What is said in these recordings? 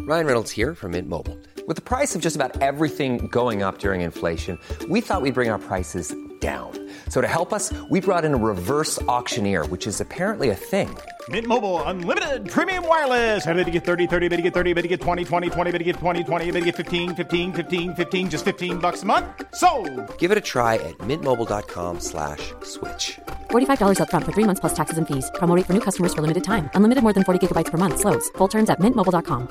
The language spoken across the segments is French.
Ryan Reynolds here from Mint Mobile. With the price of just about everything going up during inflation, we thought we'd bring our prices down. So to help us, we brought in a reverse auctioneer, which is apparently a thing. Mint Mobile Unlimited Premium Wireless. How to get 30, 30, bit to get 30, bit to get 20, 20, 20, bit to get 20, 20, bit to get 15, 15, 15, 15, just $15 a month? Sold! Give it a try at mintmobile.com/switch. $45 up front for 3 months plus taxes and fees. Promo rate for new customers for limited time. Unlimited more than 40 gigabytes per month. Slows full terms at mintmobile.com.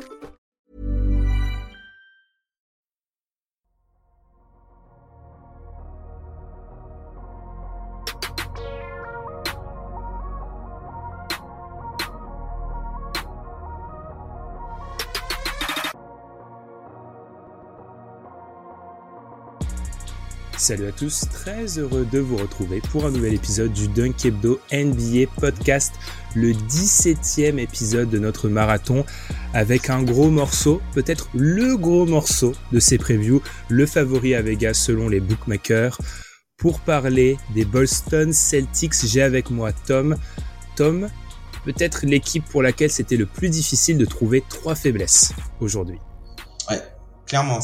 Salut à tous, très heureux de vous retrouver pour un nouvel épisode du Dunk Hebdo NBA Podcast, le 17e épisode de notre marathon avec un gros morceau, peut-être le gros morceau de ces previews, le favori à Vegas selon les bookmakers. Pour parler des Boston Celtics, j'ai avec moi Tom. Tom, peut-être l'équipe pour laquelle c'était le plus difficile de trouver 3 faiblesses aujourd'hui. Ouais, clairement,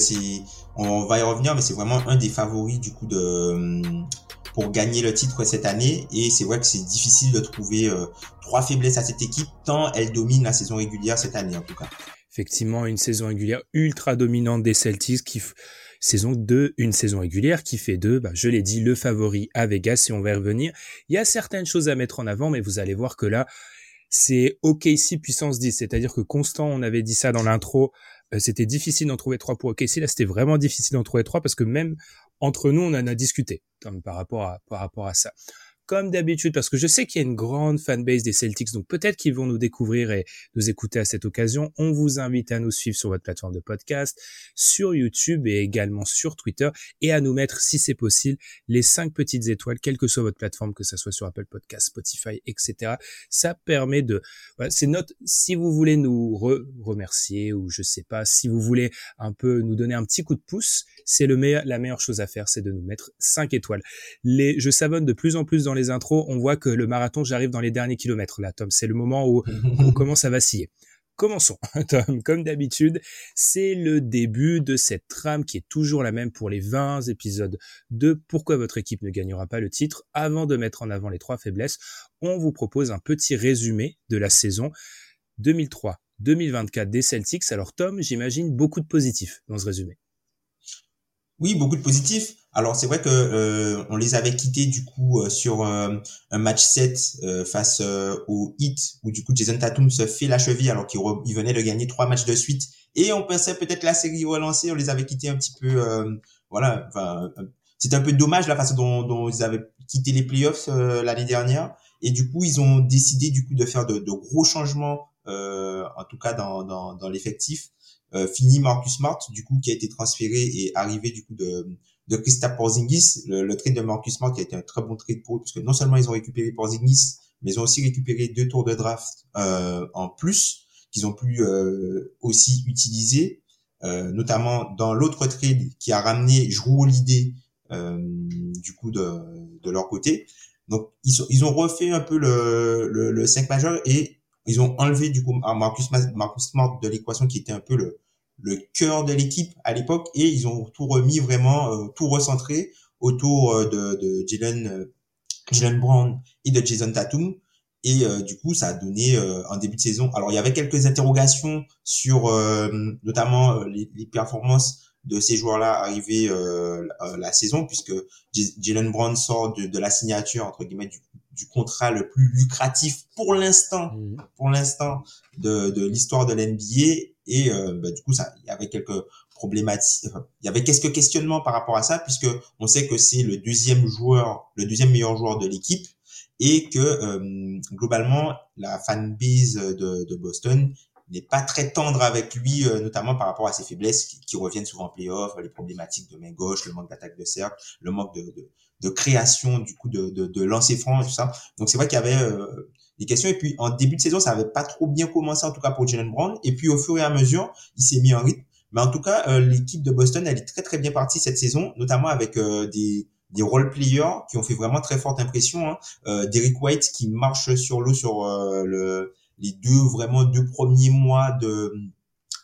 on va y revenir, mais c'est vraiment un des favoris du coup pour gagner le titre cette année. Et c'est vrai que c'est difficile de trouver 3 faiblesses à cette équipe, tant elle domine la saison régulière cette année en tout cas. Effectivement, une saison régulière ultra dominante des Celtics, une saison régulière qui fait d'eux, je l'ai dit, le favori à Vegas, et on va y revenir. Il y a certaines choses à mettre en avant, mais vous allez voir que là, c'est OKC puissance 10, c'est-à-dire que Constant, on avait dit ça dans l'intro, c'était difficile d'en trouver 3 pour OKC. Là, c'était vraiment difficile d'en trouver 3 parce que même entre nous, on en a discuté par rapport à ça. Comme d'habitude, parce que je sais qu'il y a une grande fanbase des Celtics, donc peut-être qu'ils vont nous découvrir et nous écouter à cette occasion. On vous invite à nous suivre sur votre plateforme de podcast, sur YouTube et également sur Twitter, et à nous mettre, si c'est possible, les 5 petites étoiles, quelle que soit votre plateforme, que ça soit sur Apple Podcast, Spotify, etc. Ça permet si vous voulez nous remercier, ou je sais pas, si vous voulez un peu nous donner un petit coup de pouce, c'est la meilleure chose à faire, c'est de nous mettre 5 étoiles. Je savonne de plus en plus dans les intros, on voit que le marathon, j'arrive dans les derniers kilomètres là, Tom. C'est le moment où on commence à vaciller. Commençons, Tom. Comme d'habitude, c'est le début de cette trame qui est toujours la même pour les 20 épisodes de Pourquoi votre équipe ne gagnera pas le titre. Avant de mettre en avant les 3 faiblesses, on vous propose un petit résumé de la saison 2003-2024 des Celtics. Alors Tom, j'imagine beaucoup de positifs dans ce résumé. Oui, beaucoup de positifs. Alors c'est vrai que on les avait quittés du coup sur un match 7 face au Heat, où du coup Jason Tatum se fait la cheville alors qu'il venait de gagner 3 matchs de suite, et on pensait peut-être la série relancée. On les avait quittés un petit peu c'était un peu dommage la façon dont ils avaient quitté les playoffs l'année dernière, et du coup ils ont décidé du coup de faire de gros changements en tout cas dans l'effectif. Fini Marcus Smart du coup qui a été transféré et arrivé du coup de Kristaps Porzingis. Le trade de Marcus Smart qui a été un très bon trade pour eux, puisque non seulement ils ont récupéré Porzingis, mais ils ont aussi récupéré 2 tours de draft en plus qu'ils ont pu aussi utiliser, notamment dans l'autre trade qui a ramené Jrue Holiday du coup de leur côté. Donc ils ont refait un peu le 5 majeur, et ils ont enlevé du coup Marcus Smart de l'équation, qui était un peu le cœur de l'équipe à l'époque, et ils ont tout remis vraiment, tout recentré autour de Jaylen Brown et de Jason Tatum. Et du coup, ça a donné en début de saison. Alors, il y avait quelques interrogations sur notamment les performances de ces joueurs-là arrivés la saison, puisque Jaylen Brown sort de la signature entre guillemets du contrat le plus lucratif pour l'instant de l'histoire de l'NBA, et du coup il y avait quelques problématiques, il y avait quelques questionnements par rapport à ça, puisque on sait que c'est le deuxième meilleur joueur de l'équipe, et que globalement la fanbase de Boston n'est pas très tendre avec lui, notamment par rapport à ses faiblesses qui reviennent souvent en play-off, les problématiques de main gauche, le manque d'attaque de cercle, le manque de création du coup de lancer franc et tout ça. Donc c'est vrai qu'il y avait des questions, et puis en début de saison ça avait pas trop bien commencé, en tout cas pour Jaylen Brown, et puis au fur et à mesure il s'est mis en rythme. Mais en tout cas l'équipe de Boston, elle est très très bien partie cette saison, notamment avec des role players qui ont fait vraiment très forte impression, Derrick White qui marche sur l'eau sur les deux premiers mois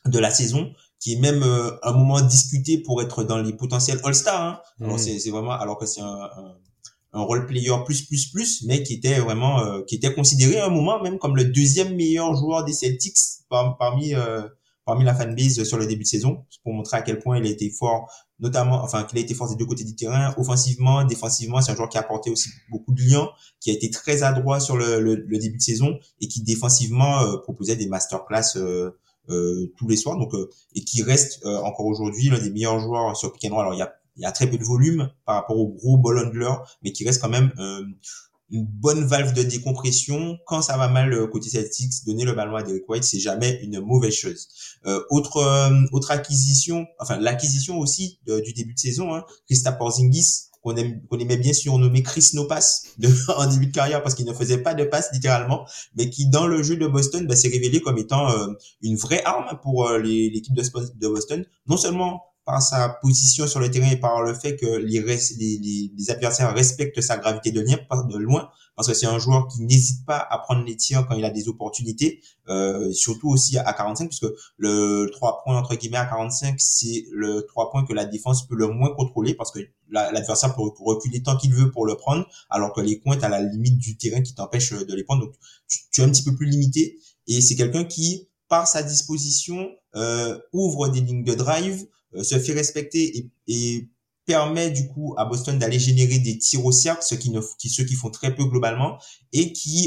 de la saison, qui est même un moment discuté pour être dans les potentiels All-Star. Hein. Alors c'est vraiment, alors que c'est un role player plus, mais qui était vraiment, qui était considéré à un moment même comme le deuxième meilleur joueur des Celtics parmi la fanbase sur le début de saison, pour montrer à quel point il a été fort, notamment, enfin, qu'il a été fort des deux côtés du terrain, offensivement, défensivement. C'est un joueur qui a apporté aussi beaucoup de liens, qui a été très adroit sur le début de saison et qui défensivement proposait des masterclass tous les soirs, donc et qui reste encore aujourd'hui l'un des meilleurs joueurs sur pick and roll. Alors il y a très peu de volume par rapport au gros ball handler, mais qui reste quand même une bonne valve de décompression quand ça va mal côté Celtics. Donner le ballon à Derrick White, c'est jamais une mauvaise chose. Autre acquisition, enfin l'acquisition aussi du début de saison, hein, Kristaps Porzingis, qu'on aimait bien surnommer Chris No Pass en début de carrière parce qu'il ne faisait pas de passe littéralement, mais qui dans le jeu de Boston s'est révélé comme étant une vraie arme pour l'équipe de Boston, non seulement par sa position sur le terrain et par le fait que les adversaires respectent sa gravité de loin, parce que c'est un joueur qui n'hésite pas à prendre les tirs quand il a des opportunités, surtout aussi à 45, puisque le 3 points entre guillemets à 45, c'est le 3 points que la défense peut le moins contrôler, parce que l'adversaire peut reculer tant qu'il veut pour le prendre, alors que les coins, t'as la limite du terrain qui t'empêche de les prendre, donc tu es un petit peu plus limité, et c'est quelqu'un qui, par sa disposition, ouvre des lignes de drive, se fait respecter et permet du coup à Boston d'aller générer des tirs au cercle, ceux qui font très peu globalement, et qui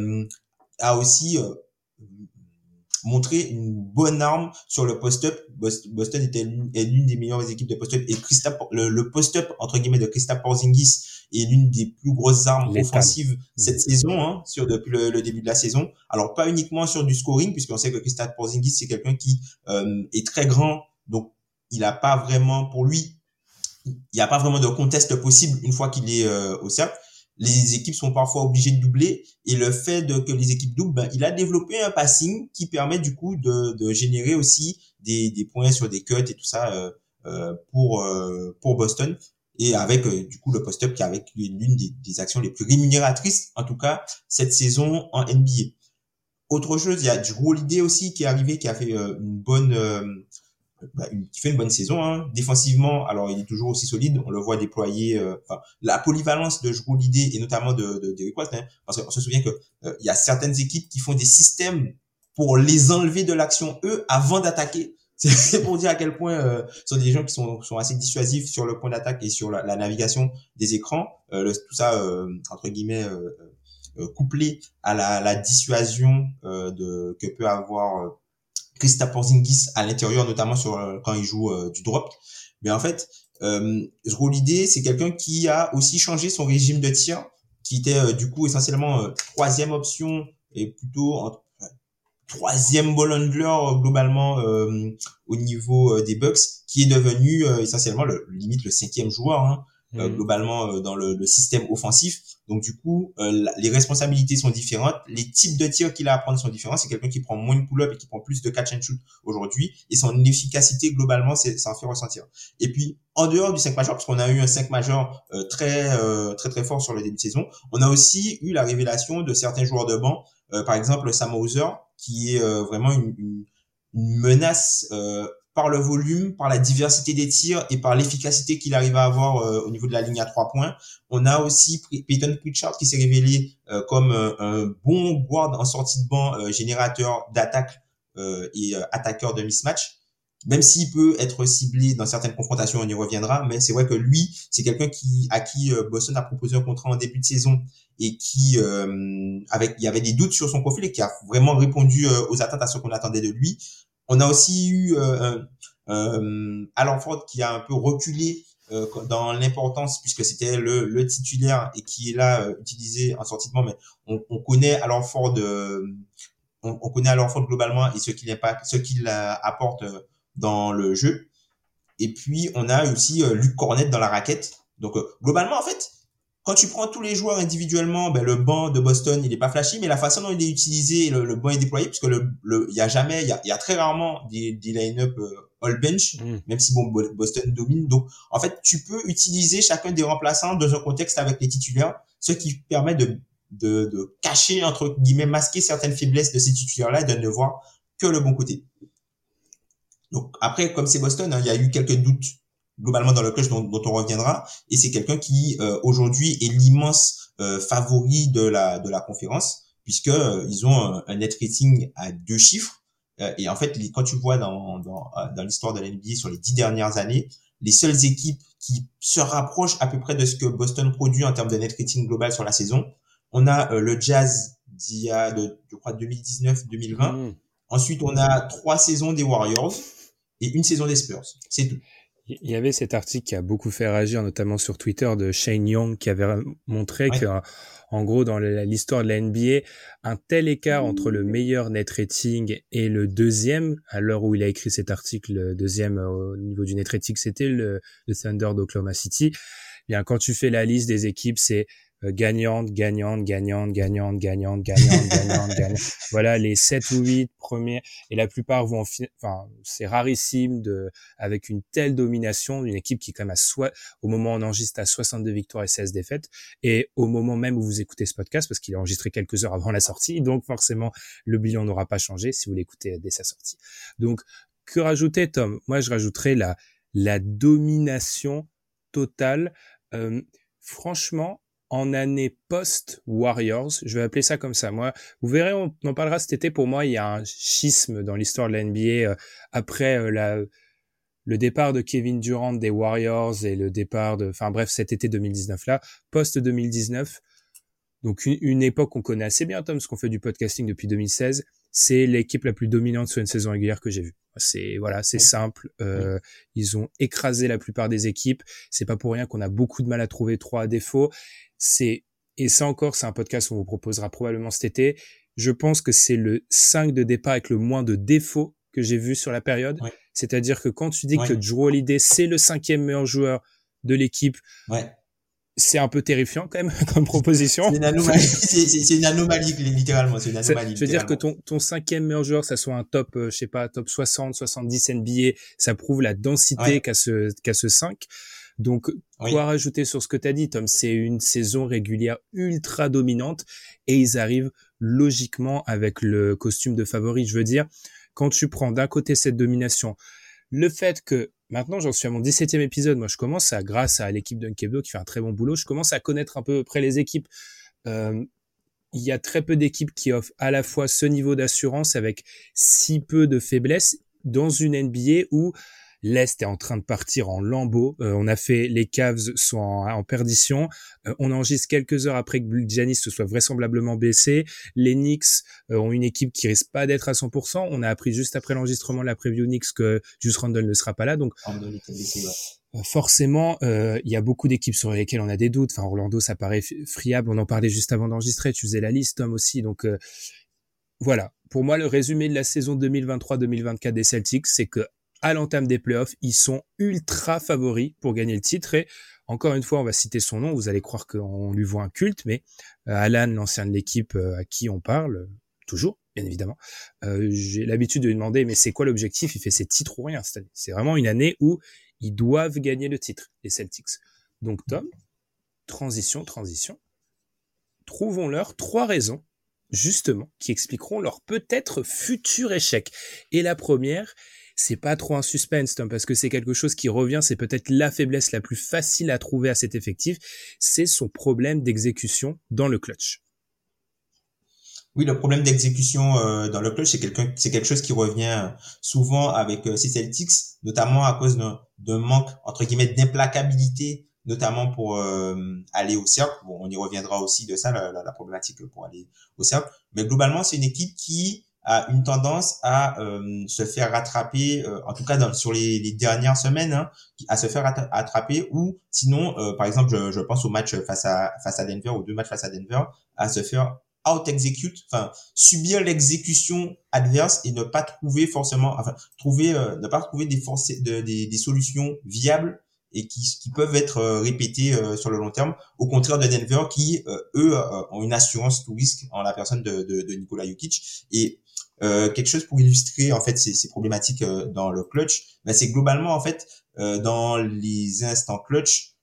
a aussi montré une bonne arme sur le post-up. Boston est l'une des meilleures équipes de post-up, et le post-up entre guillemets de Kristaps Porzingis est l'une des plus grosses armes offensives cette saison, hein, depuis le début de la saison. Alors pas uniquement sur du scoring, puisqu'on sait que Kristaps Porzingis c'est quelqu'un qui est très grand, donc il a pas vraiment, pour lui, il n'y a pas vraiment de contest possible une fois qu'il est au cercle. Les équipes sont parfois obligées de doubler, et le fait que les équipes doublent, il a développé un passing qui permet du coup de générer aussi des points sur des cuts et tout ça pour Boston, et avec du coup le post-up qui est avec l'une des actions les plus rémunératrices en tout cas cette saison en NBA. Autre chose, il y a Jrue Holiday aussi qui est arrivé, qui a fait qui fait une bonne saison, hein. Défensivement, alors il est toujours aussi solide, on le voit déployer, la polyvalence de Jrue Holiday et notamment de Derrick White, hein, parce qu'on se souvient que il y a certaines équipes qui font des systèmes pour les enlever de l'action eux avant d'attaquer. C'est pour dire à quel point ce sont des gens qui sont assez dissuasifs sur le point d'attaque et sur la navigation des écrans, tout ça entre guillemets couplé à la dissuasion que peut avoir Kristaps Porzingis à l'intérieur, notamment quand il joue du drop. Mais en fait, Jrue Holiday, c'est quelqu'un qui a aussi changé son régime de tir, qui était du coup essentiellement troisième option et plutôt troisième ball handler globalement au niveau des Bucks, qui est devenu essentiellement limite le cinquième joueur, hein, globalement dans le système offensif. Donc du coup, les responsabilités sont différentes, les types de tirs qu'il a à prendre sont différents. C'est quelqu'un qui prend moins de pull-up et qui prend plus de catch and shoot aujourd'hui, et son efficacité globalement, ça en fait ressentir. Et puis en dehors du 5 majeur, parce qu'on a eu un 5 majeur très fort sur le début de saison, on a aussi eu la révélation de certains joueurs de banc, par exemple Sam Hauser, qui est vraiment une menace par le volume, par la diversité des tirs et par l'efficacité qu'il arrive à avoir au niveau de la ligne à 3 points. On a aussi Peyton Pritchard qui s'est révélé comme un bon guard en sortie de banc, générateur d'attaque et attaqueur de mismatch. Même s'il peut être ciblé dans certaines confrontations, on y reviendra, mais c'est vrai que lui, c'est quelqu'un à qui Boston a proposé un contrat en début de saison, et qui il y avait des doutes sur son profil, et qui a vraiment répondu aux attentes, à ce qu'on attendait de lui. On a aussi eu Al Horford qui a un peu reculé dans l'importance, puisque c'était le titulaire et qui est là utilisé en sortie de banc, mais on connaît Al Horford, on connaît Al Horford globalement et ce qu'il apporte dans le jeu. Et puis on a aussi Luke Kornet dans la raquette. Donc globalement en fait, quand tu prends tous les joueurs individuellement, le banc de Boston, il est pas flashy, mais la façon dont il est utilisé, le banc est déployé, puisque il y a très rarement des line-up all bench, même si Boston domine. Donc, en fait, tu peux utiliser chacun des remplaçants dans un contexte avec les titulaires, ce qui permet de cacher, entre guillemets, masquer certaines faiblesses de ces titulaires-là et de ne voir que le bon côté. Donc après, comme c'est Boston, hein, il y a eu quelques doutes globalement dans le clutch dont on reviendra, et c'est quelqu'un qui aujourd'hui est l'immense favori de la conférence, puisque ils ont un net rating à 2 chiffres, et en fait quand tu vois dans l'histoire de la NBA sur les 10 dernières années, les seules équipes qui se rapprochent à peu près de ce que Boston produit en termes de net rating global sur la saison, on a le Jazz d'il y a je crois 2019-2020. Ensuite on a 3 saisons des Warriors et une saison des Spurs, c'est tout. Il y avait cet article qui a beaucoup fait réagir, notamment sur Twitter, de Shane Young, qui avait montré que, en gros, dans l'histoire de la NBA, un tel écart entre le meilleur net rating et le deuxième, à l'heure où il a écrit cet article, le deuxième au niveau du net rating, c'était le Thunder d'Oklahoma City. Bien, quand tu fais la liste des équipes, c'est gagnante. Voilà, les 7 ou 8 premiers, et la plupart vont c'est rarissime avec une telle domination d'une équipe qui quand même au moment où on enregistre à 62 victoires et 16 défaites, et au moment même où vous écoutez ce podcast, parce qu'il est enregistré quelques heures avant la sortie, donc forcément le bilan n'aura pas changé si vous l'écoutez dès sa sortie. Donc, que rajouter, Tom? Moi, je rajouterais la domination totale. Franchement, en année post-Warriors, je vais appeler ça comme ça. Moi, vous verrez, on en parlera cet été. Pour moi, il y a un schisme dans l'histoire de la NBA après le départ de Kevin Durant des Warriors et le départ cet été 2019 là, post-2019. Donc une époque qu'on connaît assez bien, Tom, parce qu'on fait du podcasting depuis 2016. C'est l'équipe la plus dominante sur une saison régulière que j'ai vue. C'est simple. Ils ont écrasé la plupart des équipes. C'est pas pour rien qu'on a beaucoup de mal à trouver 3 défauts. Et ça encore, c'est un podcast qu'on vous proposera probablement cet été. Je pense que c'est le 5 de départ avec le moins de défauts que j'ai vu sur la période. Ouais. C'est-à-dire que quand tu dis que Jrue Holiday, c'est le 5e meilleur joueur de l'équipe, c'est un peu terrifiant quand même comme proposition. C'est une anomalie, c'est une anomalie littéralement, c'est une anomalie. Je veux dire que ton 5e meilleur joueur, ça soit un top, top 60, 70 NBA, ça prouve la densité qu'a ce 5. Donc, quoi rajouter sur ce que tu as dit, Tom? C'est une saison régulière ultra dominante et ils arrivent logiquement avec le costume de favori. Je veux dire, quand tu prends d'un côté cette domination, le fait que maintenant, j'en suis à mon 17e épisode. Moi, grâce à l'équipe d'Unkebdo qui fait un très bon boulot, je commence à connaître un peu près les équipes. Il y a très peu d'équipes qui offrent à la fois ce niveau d'assurance avec si peu de faiblesses dans une NBA où l'Est est en train de partir en lambeaux. On a fait, les Cavs sont en perdition. On enregistre quelques heures après que Giannis se soit vraisemblablement blessé. Les Knicks ont une équipe qui risque pas d'être à 100%. On a appris juste après l'enregistrement de la preview Knicks que Julius Randle ne sera pas là. Donc, forcément, il y a beaucoup d'équipes sur lesquelles on a des doutes. Enfin, Orlando, ça paraît friable. On en parlait juste avant d'enregistrer. Tu faisais la liste, Tom, aussi. Donc, voilà. Pour moi, le résumé de la saison 2023-2024 des Celtics, c'est que à l'entame des playoffs, ils sont ultra favoris pour gagner le titre. Et encore une fois, on va citer son nom. Vous allez croire qu'on lui voit un culte, mais Alan, l'ancien de l'équipe à qui on parle, toujours, bien évidemment, j'ai l'habitude de lui demander, mais c'est quoi l'objectif? Il fait ses titres ou rien cette année. C'est vraiment une année où ils doivent gagner le titre, les Celtics. Donc Tom, transition. Trouvons-leur 3 raisons, justement, qui expliqueront leur peut-être futur échec. Et la première, c'est pas trop un suspense, Tom, parce que c'est quelque chose qui revient, c'est peut-être la faiblesse la plus facile à trouver à cet effectif, c'est son problème d'exécution dans le clutch. Oui, le problème d'exécution dans le clutch, c'est quelque chose qui revient souvent avec ces Celtics, notamment à cause d'un manque, entre guillemets, d'implacabilité, notamment pour aller au cercle. Bon, on y reviendra aussi de ça, la problématique pour aller au cercle. Mais globalement, c'est une équipe qui a une tendance à se faire rattraper, en tout cas sur les dernières semaines, hein, à se faire attraper, ou sinon, par exemple, je pense au match face à Denver, aux 2 matchs face à Denver, à se faire out-execute, enfin subir l'exécution adverse et ne pas trouver forcément, ne pas trouver des solutions viables et qui peuvent être répétées sur le long terme, au contraire de Denver qui eux ont une assurance tout risque en la personne de Nikola Jokic. Et quelque chose pour illustrer en fait ces problématiques dans le clutch, c'est globalement en fait dans les instants clutch,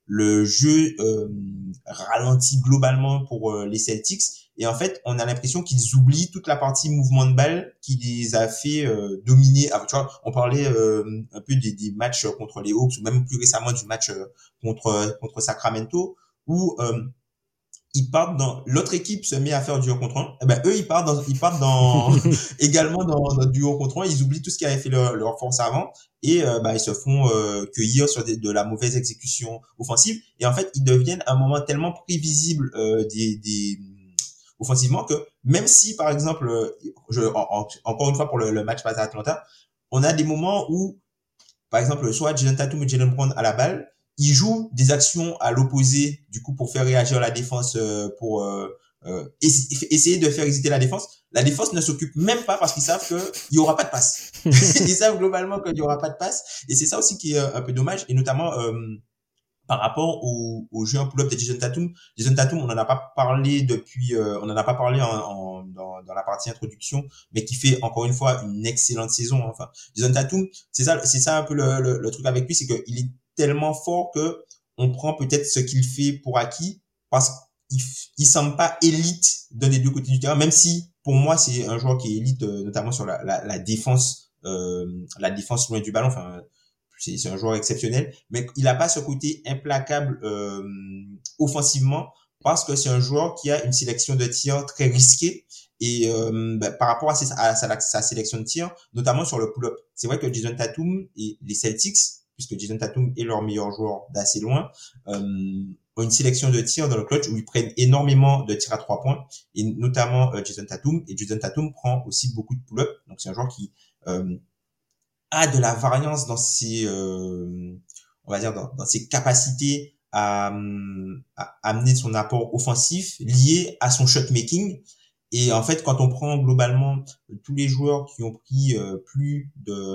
le jeu ralentit globalement pour les Celtics. Et en fait, on a l'impression qu'ils oublient toute la partie mouvement de balle qui les a fait dominer. Tu vois, on parlait un peu des matchs contre les Hawks ou même plus récemment du match contre Sacramento où ils partent dans l'autre équipe se met à faire du 1 contre 1. Eh ben eux ils partent dans également dans du 1 contre 1, ils oublient tout ce qui avait fait leur force avant et ils se font cueillir sur de la mauvaise exécution offensive et en fait ils deviennent à un moment tellement prévisible des offensivement que même si par exemple encore une fois pour le match face à Atlanta, on a des moments où par exemple soit Jayson Tatum et Jaylen Brown à la balle, ils jouent des actions à l'opposé du coup pour faire réagir la défense pour essayer de faire hésiter la défense. La défense ne s'occupe même pas parce qu'ils savent que il y aura pas de passe. Ils savent globalement qu'il y aura pas de passe et c'est ça aussi qui est un peu dommage et notamment par rapport au jeu en pull-up de Jayson Tatum. Jayson Tatum, on n'en a pas parlé depuis, on n'en a pas parlé dans la partie introduction, mais qui fait encore une fois une excellente saison. Enfin, Jayson Tatum, c'est ça un peu le truc avec lui, c'est qu'il est tellement fort que on prend peut-être ce qu'il fait pour acquis parce qu'il semble pas élite d'un des deux côtés du terrain, même si pour moi c'est un joueur qui est élite, notamment sur la défense loin du ballon. Enfin, c'est un joueur exceptionnel, mais il a pas ce côté implacable offensivement parce que c'est un joueur qui a une sélection de tirs très risquée et par rapport à sa sélection de tirs, notamment sur le pull-up. C'est vrai que Jayson Tatum et les Celtics, puisque Jayson Tatum est leur meilleur joueur d'assez loin, ont une sélection de tirs dans le clutch où ils prennent énormément de tirs à 3 points et notamment Jayson Tatum. Et Jayson Tatum prend aussi beaucoup de pull-up, donc c'est un joueur qui a de la variance dans ses on va dire dans ses capacités à amener son apport offensif lié à son shot making. Et en fait, quand on prend globalement tous les joueurs qui ont pris plus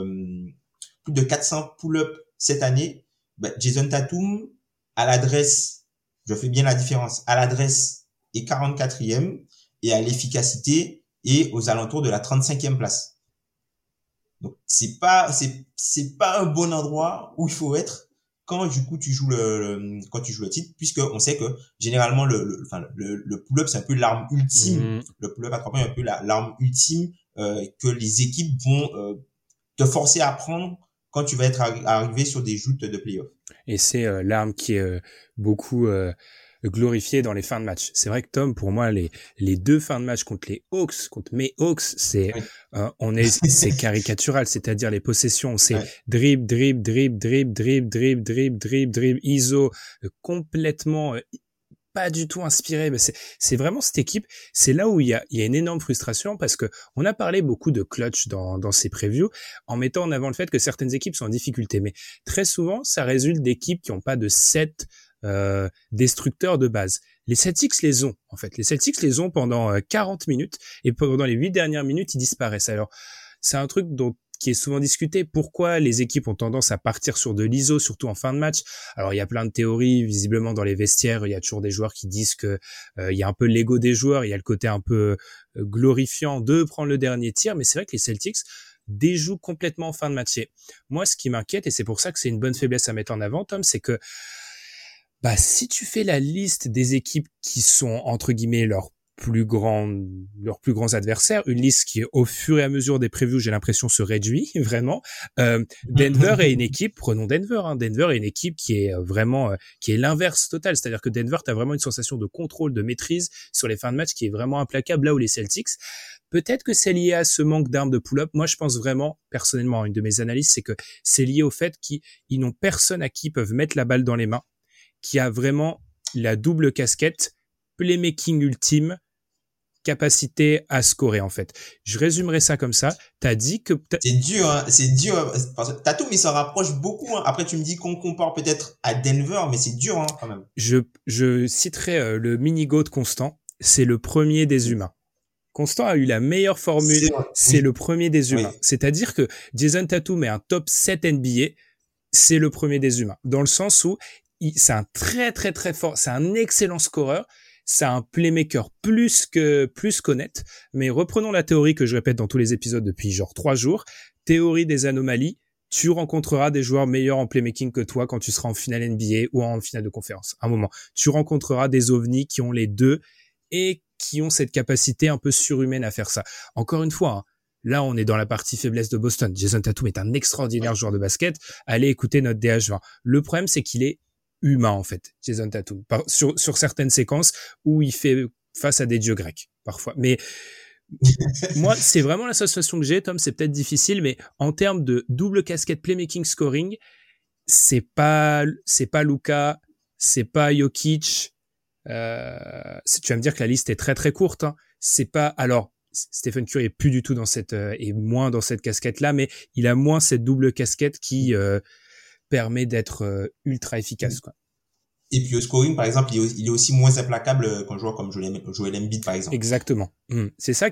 de 400 pull-up cette année, Jayson Tatum à l'adresse, je fais bien la différence, à l'adresse est 44e et à l'efficacité est aux alentours de la 35e place. Donc c'est pas un bon endroit où il faut être quand du coup tu joues quand tu joues le titre, puisque on sait que généralement le pull-up c'est un peu l'arme ultime. Le pull-up à 3 points est un peu l'arme ultime que les équipes vont te forcer à prendre quand tu vas être arrivé sur des joutes de playoff. Et c'est l'arme qui est beaucoup glorifiée dans les fins de match. C'est vrai que Tom, pour moi, les deux fins de match contre mes Hawks, c'est c'est caricatural, c'est-à-dire les possessions, c'est dribble, ISO, complètement pas du tout inspiré. Mais c'est vraiment cette équipe. C'est là où il y a une énorme frustration parce que on a parlé beaucoup de clutch dans ces previews en mettant en avant le fait que certaines équipes sont en difficulté. Mais très souvent, ça résulte d'équipes qui n'ont pas de set destructeurs de base. Les Celtics les ont, en fait. Les Celtics les ont pendant 40 minutes et pendant les 8 dernières minutes, ils disparaissent. Alors, c'est un truc qui est souvent discuté. Pourquoi les équipes ont tendance à partir sur de l'ISO, surtout en fin de match? Alors, il y a plein de théories. Visiblement, dans les vestiaires, il y a toujours des joueurs qui disent que il y a un peu l'ego des joueurs. Il y a le côté un peu glorifiant de prendre le dernier tir. Mais c'est vrai que les Celtics déjouent complètement en fin de match. Et moi, ce qui m'inquiète, et c'est pour ça que c'est une bonne faiblesse à mettre en avant, Tom, c'est que si tu fais la liste des équipes qui sont, entre guillemets, leurs plus grands adversaires, une liste qui, au fur et à mesure des previews, j'ai l'impression, se réduit, vraiment. Denver est une équipe, prenons Denver, Denver est une équipe qui est vraiment, qui est l'inverse total. C'est-à-dire que Denver, t'as vraiment une sensation de contrôle, de maîtrise sur les fins de match qui est vraiment implacable, là où les Celtics, peut-être que c'est lié à ce manque d'armes de pull-up. Moi, je pense vraiment, personnellement, une de mes analyses, c'est que c'est lié au fait qu'ils n'ont personne à qui ils peuvent mettre la balle dans les mains, qui a vraiment la double casquette, playmaking ultime, capacité à scorer, en fait. Je résumerai ça comme ça. T'as dit que... C'est dur, hein. C'est dur. Parce que Tatum, il s'en rapproche beaucoup, hein. Après, tu me dis qu'on compare peut-être à Denver, mais c'est dur, hein, quand même. Je citerai le mini-goat Constant. C'est le premier des humains. Constant a eu la meilleure formule. C'est le premier des humains. Oui. C'est-à-dire que Jayson Tatum est un top 7 NBA. C'est le premier des humains. Dans le sens où c'est un très très très fort, c'est un excellent scoreur, c'est un playmaker plus qu'honnête. Mais reprenons la théorie que je répète dans tous les épisodes depuis genre 3 jours, théorie des anomalies. tu rencontreras des joueurs meilleurs en playmaking que toi quand tu seras en finale NBA ou en finale de conférence. À un moment, tu rencontreras des ovnis qui ont les deux et qui ont cette capacité un peu surhumaine à faire ça. Encore une fois, hein, là, on est dans la partie faiblesse de Boston. Jason Tatum est un extraordinaire joueur de basket. Allez écouter notre DH20. Le problème, c'est qu'il est humain, en fait, Jason Tatum. Sur certaines séquences où il fait face à des dieux grecs, parfois. Mais moi, c'est vraiment la sensation que j'ai, Tom. C'est peut-être difficile, mais en termes de double casquette playmaking scoring, c'est pas Luka, c'est pas Jokic. Tu vas me dire que la liste est très très courte, hein. C'est pas, alors, Stephen Curry est plus du tout dans est moins dans cette casquette-là, mais il a moins cette double casquette qui permet d'être ultra efficace, quoi. Et puis au scoring, par exemple, il est aussi moins implacable qu'un joueur comme Joel Embiid, par exemple. Exactement. C'est ça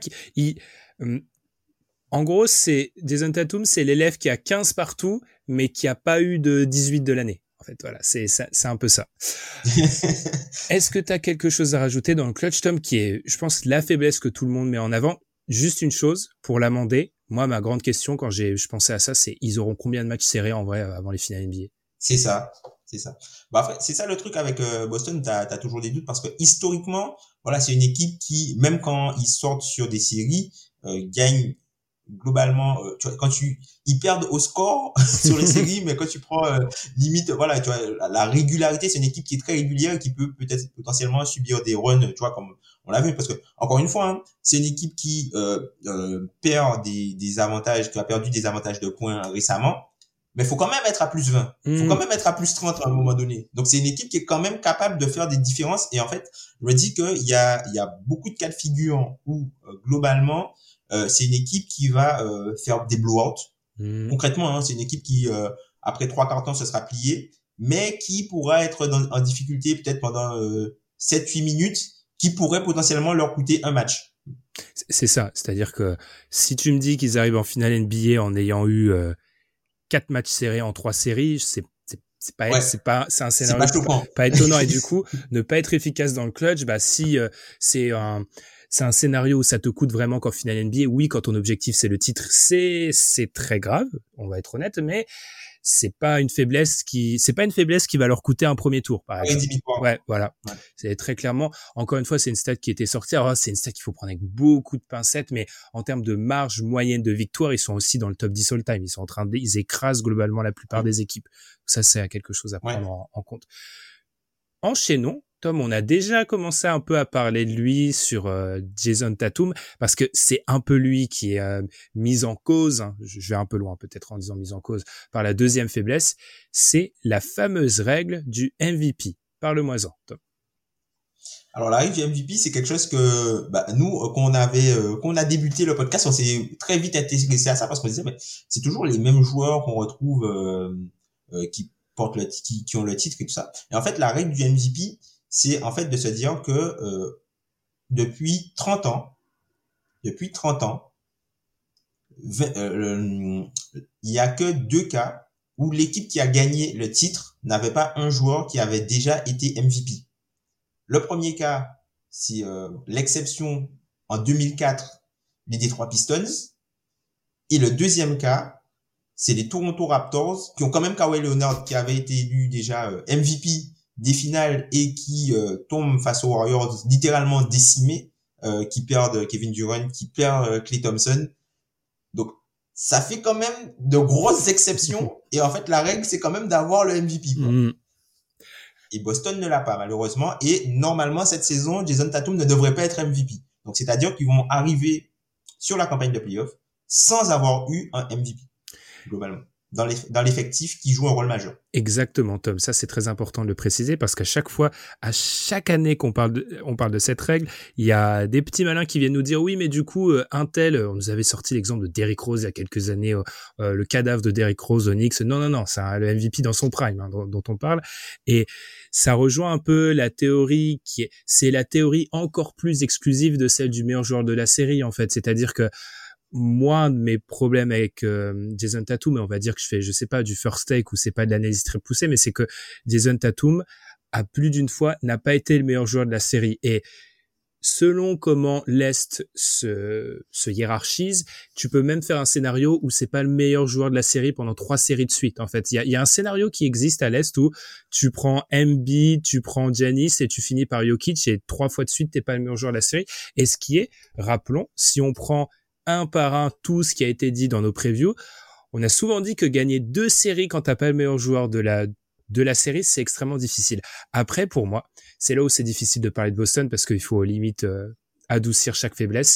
en gros, Jason Tatum, c'est l'élève qui a 15 partout, mais qui a pas eu de 18 de l'année. En fait, voilà, c'est un peu ça. Est-ce que tu as quelque chose à rajouter dans le clutch, Tom, qui est, je pense, la faiblesse que tout le monde met en avant? Juste une chose, pour l'amender, moi, ma grande question, quand je pensais à ça, c'est ils auront combien de matchs serrés en vrai avant les finales NBA? C'est ça. Bah, après, c'est ça le truc avec Boston, t'as toujours des doutes parce que historiquement, voilà, c'est une équipe qui, même quand ils sortent sur des séries, gagne globalement, tu vois, ils perdent au score sur les séries, mais quand tu prends limite, voilà, tu vois, la régularité, c'est une équipe qui est très régulière et qui peut peut-être potentiellement subir des runs, tu vois, comme on l'a vu, parce que encore une fois, hein, c'est une équipe qui perd des avantages, qui a perdu des avantages de points récemment, mais faut quand même être à plus 20, faut quand même être à plus 30 à un moment donné. Donc c'est une équipe qui est quand même capable de faire des différences. Et en fait, je me dis que il y a beaucoup de cas de figure où globalement c'est une équipe qui va faire des blowouts. Concrètement, hein, c'est une équipe qui après 3/4 temps se sera pliée, mais qui pourra être en difficulté peut-être pendant 7-8 minutes, qui pourrait potentiellement leur coûter un match. C'est ça, c'est-à-dire que si tu me dis qu'ils arrivent en finale NBA en ayant eu 4 matchs serrés en 3 séries, c'est un scénario pas étonnant. Et du coup, ne pas être efficace dans le clutch, bah si c'est un scénario où ça te coûte vraiment qu'en finale NBA, oui, quand ton objectif c'est le titre, c'est très grave, on va être honnête, mais c'est pas une faiblesse qui va leur coûter un premier tour, par exemple. Ouais, voilà. Ouais. C'est très clairement, encore une fois, c'est une stat qui était sortie. Alors, c'est une stat qu'il faut prendre avec beaucoup de pincettes, mais en termes de marge moyenne de victoire, ils sont aussi dans le top 10 all time. Ils écrasent globalement la plupart des équipes. Ça, c'est quelque chose à prendre en compte. Enchaînons. Tom, on a déjà commencé un peu à parler de lui sur Jason Tatum, parce que c'est un peu lui qui est mis en cause, hein, je vais un peu loin peut-être en disant mise en cause, par la deuxième faiblesse, c'est la fameuse règle du MVP. Parle-moi-en, Tom. Alors la règle du MVP, c'est quelque chose que nous, qu'on a débuté le podcast, on s'est très vite intéressé à ça parce qu'on disait mais c'est toujours les mêmes joueurs qu'on retrouve qui portent qui ont le titre et tout ça. Et en fait, la règle du MVP, c'est en fait de se dire que depuis 30 ans, il y a que 2 cas où l'équipe qui a gagné le titre n'avait pas un joueur qui avait déjà été MVP. Le premier cas, c'est l'exception en 2004, les Detroit Pistons. Et le deuxième cas, c'est les Toronto Raptors qui ont quand même Kawhi Leonard qui avait été élu déjà MVP des finales et qui tombent face aux Warriors littéralement décimés, qui perdent Kevin Durant, qui perd Klay Thompson. Donc ça fait quand même de grosses exceptions et en fait la règle c'est quand même d'avoir le MVP quoi. Et Boston ne l'a pas malheureusement et normalement cette saison Jason Tatum ne devrait pas être MVP. Donc c'est-à-dire qu'ils vont arriver sur la campagne de playoff sans avoir eu un MVP globalement. Dans l'effectif qui joue un rôle majeur. Exactement, Tom. Ça, c'est très important de le préciser parce qu'à chaque année qu'on parle de cette règle, il y a des petits malins qui viennent nous dire oui, mais du coup, un tel, on nous avait sorti l'exemple de Derrick Rose il y a quelques années, le cadavre de Derrick Rose au Knicks. Non, c'est le MVP dans son prime, hein, dont on parle. Et ça rejoint un peu la théorie c'est la théorie encore plus exclusive de celle du meilleur joueur de la série, en fait. C'est-à-dire que moi, de mes problèmes avec Jason Tatum, mais on va dire que je fais, je sais pas, du first take ou c'est pas de l'analyse très poussée, mais c'est que Jason Tatum, a plus d'une fois, n'a pas été le meilleur joueur de la série. Et selon comment l'Est se hiérarchise, tu peux même faire un scénario où c'est pas le meilleur joueur de la série pendant 3 séries de suite. En fait, il y a un scénario qui existe à l'Est où tu prends Embiid, tu prends Giannis et tu finis par Jokic et 3 fois de suite t'es pas le meilleur joueur de la série. Et ce qui est, rappelons, si on prend un par un tout ce qui a été dit dans nos previews, on a souvent dit que gagner 2 séries quand t'as pas le meilleur joueur de la série, c'est extrêmement difficile. Après, pour moi, c'est là où c'est difficile de parler de Boston parce qu'il faut limite adoucir chaque faiblesse.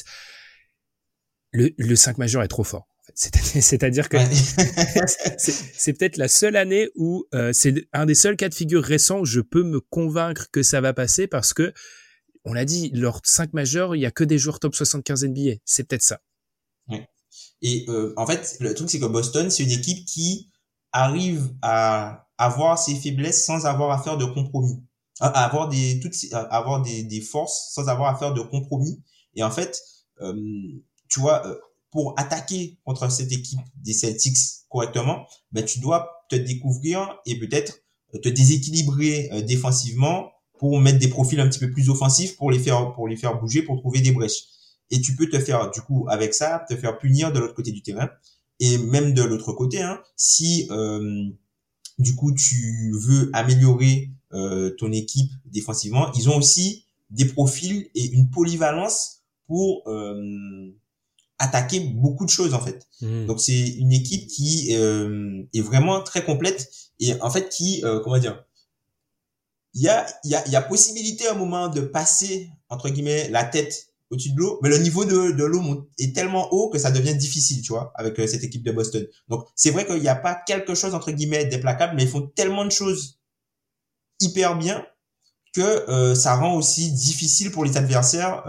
Le 5 majeur est trop fort. En fait. C'est-à-dire que c'est peut-être la seule année où c'est un des seuls cas de figure récents où je peux me convaincre que ça va passer parce que, on l'a dit, lors 5 majeurs, il y a que des joueurs top 75 NBA. C'est peut-être ça. Ouais. Et en fait, le truc, c'est que Boston, c'est une équipe qui arrive à avoir ses faiblesses sans avoir à faire de compromis, à avoir des forces sans avoir à faire de compromis. Et en fait, tu vois, pour attaquer contre cette équipe des Celtics correctement, ben tu dois te découvrir et peut-être te déséquilibrer défensivement pour mettre des profils un petit peu plus offensifs pour les faire bouger, pour trouver des brèches. Et tu peux te faire, du coup, avec ça, te faire punir de l'autre côté du terrain. Et même de l'autre côté, hein, si du coup tu veux améliorer ton équipe défensivement, ils ont aussi des profils et une polyvalence pour attaquer beaucoup de choses en fait. Donc c'est une équipe qui est vraiment très complète et en fait qui comment dire, il y a possibilité à un moment de passer entre guillemets la tête au-dessus de l'eau, mais le niveau de l'eau est tellement haut que ça devient difficile, tu vois, avec cette équipe de Boston. Donc, c'est vrai qu'il n'y a pas quelque chose, entre guillemets, d'implacable, mais ils font tellement de choses hyper bien que ça rend aussi difficile pour les adversaires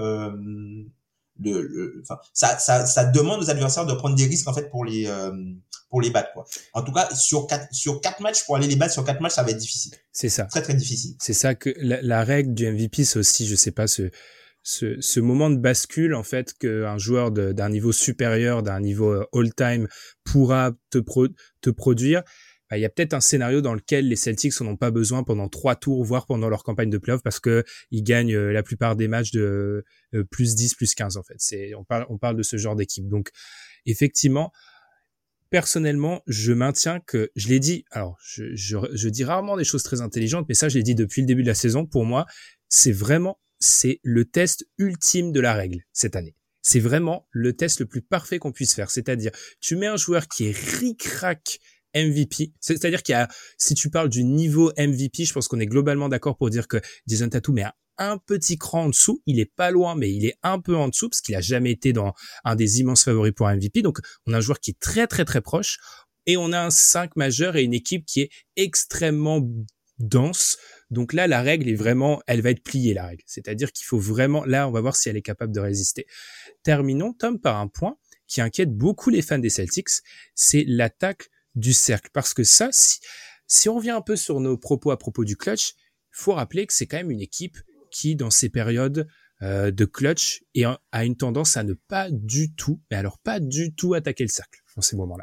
ça demande aux adversaires de prendre des risques, en fait, pour les battre, quoi. En tout cas, sur quatre matchs, pour aller les battre sur 4 matchs, ça va être difficile. C'est ça. Très, très difficile. C'est ça que la règle du MVP, c'est aussi, je sais pas, ce moment de bascule, en fait, qu'un joueur d'un niveau supérieur, d'un niveau all-time pourra te produire. Bah, il y a peut-être un scénario dans lequel les Celtics n'en ont pas besoin pendant 3 tours, voire pendant leur campagne de playoff, parce que ils gagnent la plupart des matchs de plus 10, plus 15, en fait. On parle de ce genre d'équipe. Donc, effectivement, personnellement, je maintiens que, je l'ai dit, alors, je dis rarement des choses très intelligentes, mais ça, je l'ai dit depuis le début de la saison. Pour moi, c'est le test ultime de la règle cette année. C'est vraiment le test le plus parfait qu'on puisse faire. C'est-à-dire, tu mets un joueur qui est ric-rac MVP. C'est-à-dire si tu parles du niveau MVP, je pense qu'on est globalement d'accord pour dire que Jason Tatum est un petit cran en dessous. Il est pas loin, mais il est un peu en dessous parce qu'il a jamais été dans un des immenses favoris pour un MVP. Donc, on a un joueur qui est très, très, très proche et on a un 5 majeur et une équipe qui est extrêmement dense. Donc là, la règle est vraiment, elle va être pliée, la règle. C'est-à-dire qu'il faut vraiment, là, on va voir si elle est capable de résister. Terminons, Tom, par un point qui inquiète beaucoup les fans des Celtics, c'est l'attaque du cercle. Parce que ça, si on revient un peu sur nos propos à propos du clutch, il faut rappeler que c'est quand même une équipe qui, dans ces périodes de clutch, a une tendance à ne pas du tout, mais alors pas du tout attaquer le cercle dans ces moments-là.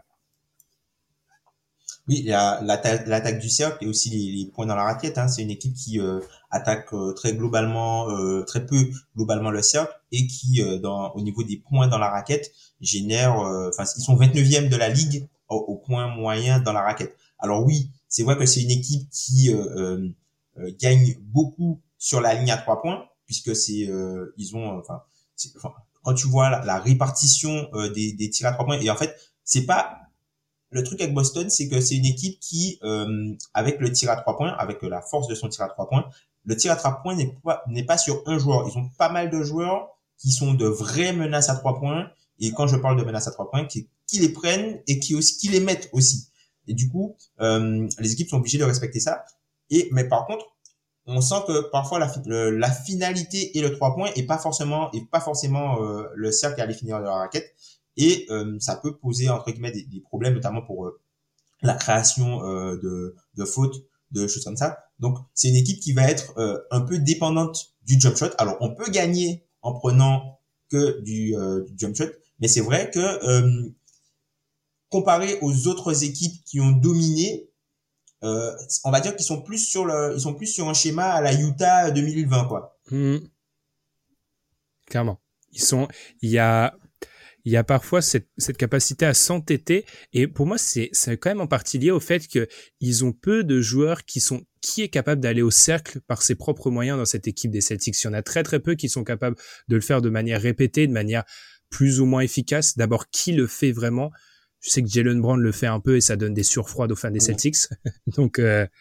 Oui, il y a l'attaque du cercle et aussi les points dans la raquette. Hein. C'est une équipe qui attaque très peu globalement le cercle et qui, au niveau des points dans la raquette, génère. Ils sont 29e de la ligue au point moyen dans la raquette. Alors oui, c'est vrai que c'est une équipe qui gagne beaucoup sur la ligne à 3 points puisque quand tu vois la répartition des tirs à 3 points et en fait c'est pas. Le truc avec Boston, c'est que c'est une équipe qui, avec le tir à 3 points, avec la force de son tir à 3 points, le tir à 3 points n'est pas sur un joueur. Ils ont pas mal de joueurs qui sont de vraies menaces à 3 points. Et quand je parle de menaces à 3 points, qui les prennent et qui les mettent aussi. Et du coup, les équipes sont obligées de respecter ça. Mais par contre, on sent que parfois la finalité et le 3 points et pas forcément le cercle à aller finir de la raquette. Et ça peut poser entre guillemets des problèmes, notamment pour la création de fautes, de choses comme ça. Donc c'est une équipe qui va être un peu dépendante du jump shot. Alors on peut gagner en prenant que du jump shot, mais c'est vrai que comparé aux autres équipes qui ont dominé, on va dire qu'ils sont plus sur un schéma à la Utah 2020 quoi. clairement. Il y a parfois cette capacité à s'entêter, et pour moi c'est quand même en partie lié au fait que ils ont peu de joueurs qui est capable d'aller au cercle par ses propres moyens dans cette équipe des Celtics. Il y en a très très peu qui sont capables de le faire de manière répétée, de manière plus ou moins efficace. D'abord, qui le fait vraiment? Je sais que Jaylen Brown le fait un peu et ça donne des surfroides aux fans des Celtics. Donc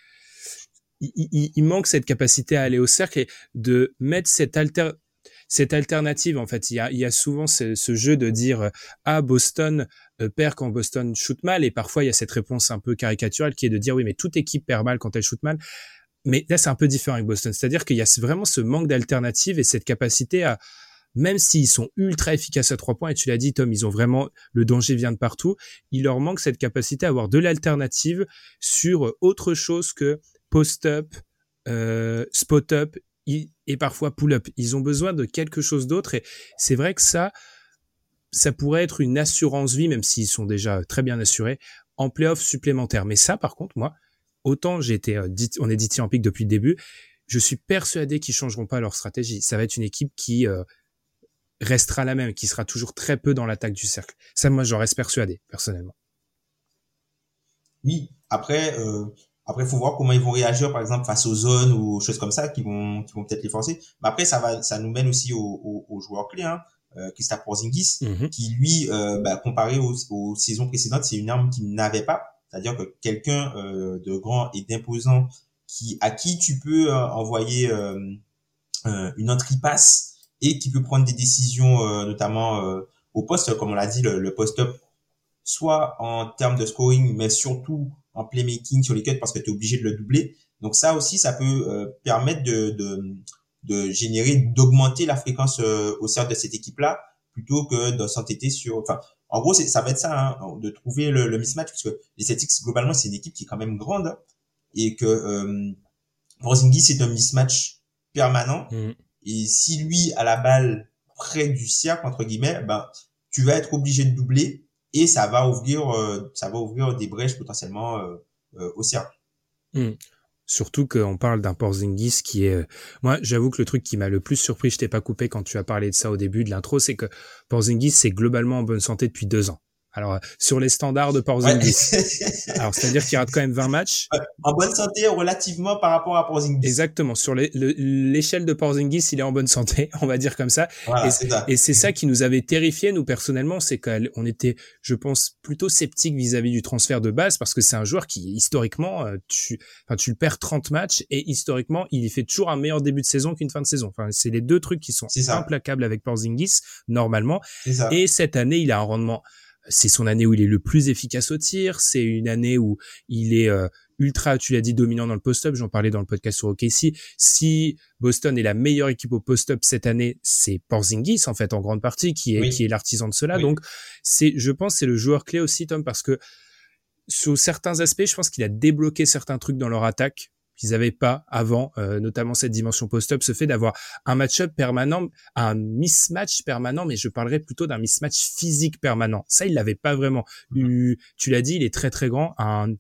il manque cette capacité à aller au cercle et de mettre cette alternative. En fait, il y a souvent ce jeu de dire Boston perd quand Boston shoot mal, et parfois il y a cette réponse un peu caricaturale qui est de dire oui, mais toute équipe perd mal quand elle shoot mal. Mais là c'est un peu différent avec Boston, c'est-à-dire qu'il y a vraiment ce manque d'alternative et cette capacité à, même s'ils sont ultra efficaces à 3 points, et tu l'as dit Tom, ils ont vraiment, le danger vient de partout, il leur manque cette capacité à avoir de l'alternative sur autre chose que post-up, spot-up et parfois pull-up. Ils ont besoin de quelque chose d'autre, et c'est vrai que ça pourrait être une assurance vie, même s'ils sont déjà très bien assurés, en play-off supplémentaire. Mais ça, par contre, moi, autant on est DT en pique depuis le début, je suis persuadé qu'ils changeront pas leur stratégie. Ça va être une équipe qui restera la même, qui sera toujours très peu dans l'attaque du cercle. Ça, moi, j'en reste persuadé, personnellement. Oui, après, faut voir comment ils vont réagir, par exemple, face aux zones ou aux choses comme ça qui vont peut-être les forcer. Mais après, ça nous mène aussi aux joueurs clés, hein. Kristaps Porzingis, qui lui, comparé aux saisons précédentes, c'est une arme qu'il n'avait pas. C'est-à-dire que quelqu'un de grand et d'imposant à qui tu peux envoyer une entrée passe et qui peut prendre des décisions, notamment au poste, comme on l'a dit, le post-up, soit en termes de scoring, mais surtout en playmaking sur les cuts parce que tu es obligé de le doubler. Donc ça aussi, ça peut permettre de générer, d'augmenter la fréquence au sein de cette équipe-là, plutôt que de s'entêter sur... Enfin, en gros, ça va être ça, hein, de trouver le mismatch, parce que les Celtics, globalement, c'est une équipe qui est quand même grande, hein, et que Porzingis, c'est un mismatch permanent. Et si lui a la balle près du cercle, entre guillemets, tu vas être obligé de doubler, et ça va ouvrir des brèches potentiellement au cercle. Surtout qu'on parle d'un Porzingis qui est... Moi, j'avoue que le truc qui m'a le plus surpris, je t'ai pas coupé quand tu as parlé de ça au début de l'intro, c'est que Porzingis, c'est globalement en bonne santé depuis 2 ans. Alors, sur les standards de Porzingis. Ouais. Alors, c'est-à-dire qu'il rate quand même 20 matchs. En bonne santé relativement par rapport à Porzingis. Exactement. Sur l'échelle de Porzingis, il est en bonne santé, on va dire comme ça. Voilà, et c'est ça qui nous avait terrifié, nous, personnellement, c'est qu'on était, je pense, plutôt sceptiques vis-à-vis du transfert de base, parce que c'est un joueur qui, historiquement, tu le perds 30 matchs, et historiquement, il y fait toujours un meilleur début de saison qu'une fin de saison. Enfin, c'est les deux trucs qui sont implacables avec Porzingis, normalement. Et cette année, il a un rendement... C'est son année où il est le plus efficace au tir. C'est une année où il est ultra, tu l'as dit, dominant dans le post-up. J'en parlais dans le podcast sur OKC. Si Boston est la meilleure équipe au post-up cette année, c'est Porzingis, en fait, en grande partie, qui est l'artisan de cela. Oui. Donc, je pense, c'est le joueur clé aussi, Tom, parce que sur certains aspects, je pense qu'il a débloqué certains trucs dans leur attaque qu'ils n'avaient pas avant, notamment cette dimension post-up, ce fait d'avoir un match-up permanent, un mismatch permanent, mais je parlerais plutôt d'un mismatch physique permanent. Ça, il l'avait pas vraiment. Tu l'as dit, il est très très grand, un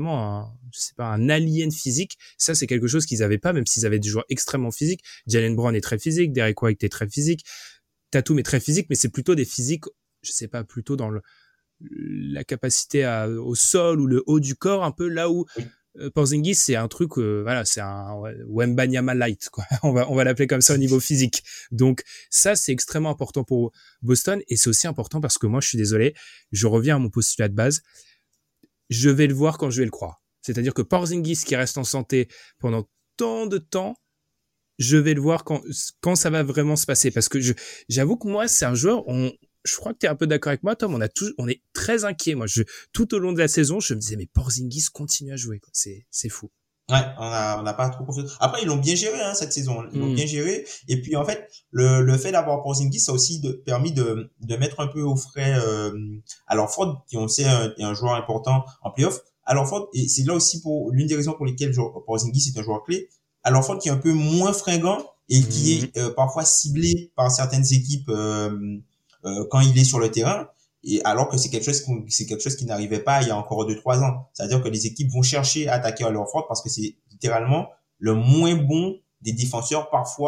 alien physique. Ça, c'est quelque chose qu'ils avaient pas, même s'ils avaient des joueurs extrêmement physiques. Jaylen Brown est très physique, Derek White est très physique, Tatum est très physique, mais c'est plutôt des physiques, je sais pas, plutôt dans la capacité au sol ou le haut du corps, un peu là où Porzingis, c'est un truc, c'est un Wembanyama light, quoi. On va l'appeler comme ça au niveau physique. Donc ça, c'est extrêmement important pour Boston, et c'est aussi important parce que moi, je suis désolé, je reviens à mon postulat de base. Je vais le voir quand je vais le croire. C'est-à-dire que Porzingis qui reste en santé pendant tant de temps, je vais le voir quand ça va vraiment se passer, parce que j'avoue que moi, c'est un joueur, je crois que tu es un peu d'accord avec moi, Tom, on est très inquiet. Moi, tout au long de la saison, je me disais, mais Porzingis continue à jouer, quoi. C'est fou. Ouais, on n'a pas trop confiance. Après, ils l'ont bien géré, hein, cette saison. Ils l'ont bien géré. Et puis, en fait, le fait d'avoir Porzingis, ça a aussi permis de mettre un peu au frais, Al Horford, qui on sait est un joueur important en playoff. Al Horford, et c'est là aussi l'une des raisons pour lesquelles Porzingis est un joueur clé. Al Horford qui est un peu moins fringant et qui est parfois ciblé par certaines équipes, quand il est sur le terrain, et alors que c'est quelque chose qui n'arrivait pas il y a encore 2-3 ans. C'est-à-dire que les équipes vont chercher à attaquer Al Horford parce que c'est littéralement le moins bon des défenseurs parfois